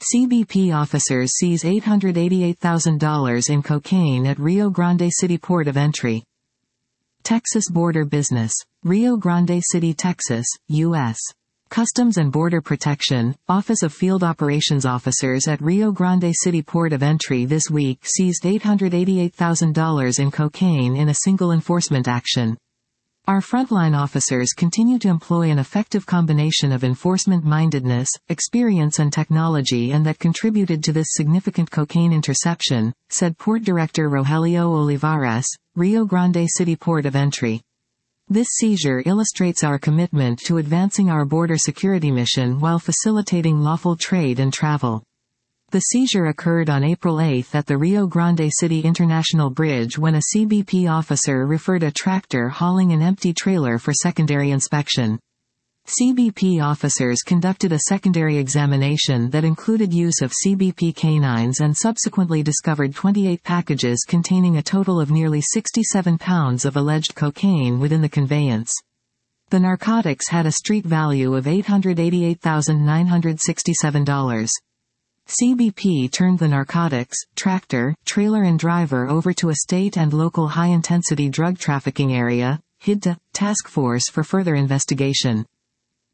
CBP officers seize $888,000 in cocaine at Rio Grande City port of entry. Texas border business. Rio Grande City, Texas, U.S. Customs and Border Protection, Office of Field Operations officers at Rio Grande City port of entry this week seized $888,000 in cocaine in a single enforcement action. Our frontline officers continue to employ an effective combination of enforcement-mindedness, experience and technology, and that contributed to this significant cocaine interception, said Port Director Rogelio Olivares, Rio Grande City port of entry. This seizure illustrates our commitment to advancing our border security mission while facilitating lawful trade and travel. The seizure occurred on April 8 at the Rio Grande City International Bridge when a CBP officer referred a tractor hauling an empty trailer for secondary inspection. CBP officers conducted a secondary examination that included use of CBP canines and subsequently discovered 28 packages containing a total of nearly 67 pounds of alleged cocaine within the conveyance. The narcotics had a street value of $888,967. CBP turned the narcotics, tractor, trailer and driver over to a state and local high-intensity drug trafficking area, HIDTA, task force for further investigation.